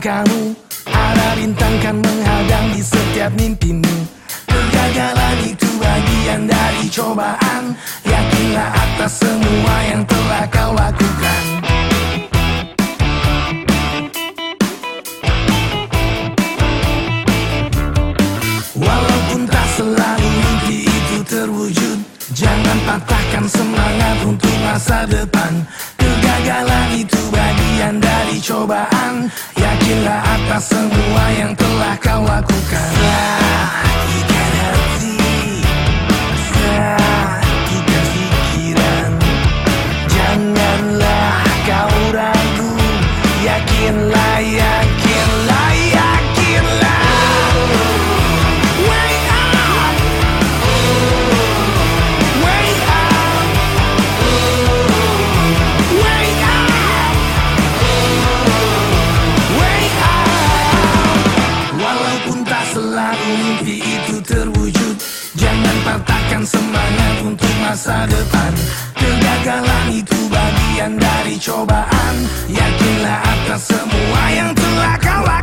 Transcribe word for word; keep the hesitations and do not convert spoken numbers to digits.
kamu, ada bintang kan menghadang di setiap mimpimu. Kegagalan itu bagian dari cobaan. Yakinlah atas semua yang telah kau lakukan. Walaupun tak selalu mimpi itu terwujud, jangan patahkan semangat untuk masa depan. Kegagalan itu bagian dari cobaan. Yakinlah atas semua yang telah kau lakukan. Sakitkan hati, sakitkan pikiran. Janganlah kau ragu, yakinlah, yakinlah, yakinlah. Wake up, wake up, wake up, wake up. Walaupun tak selalu mimpi itu terwujud, jangan patahkan semangat untuk masa depan. Kegagalan itu bagian dari cobaan. Yakinlah atas semua yang telah kau lakukan.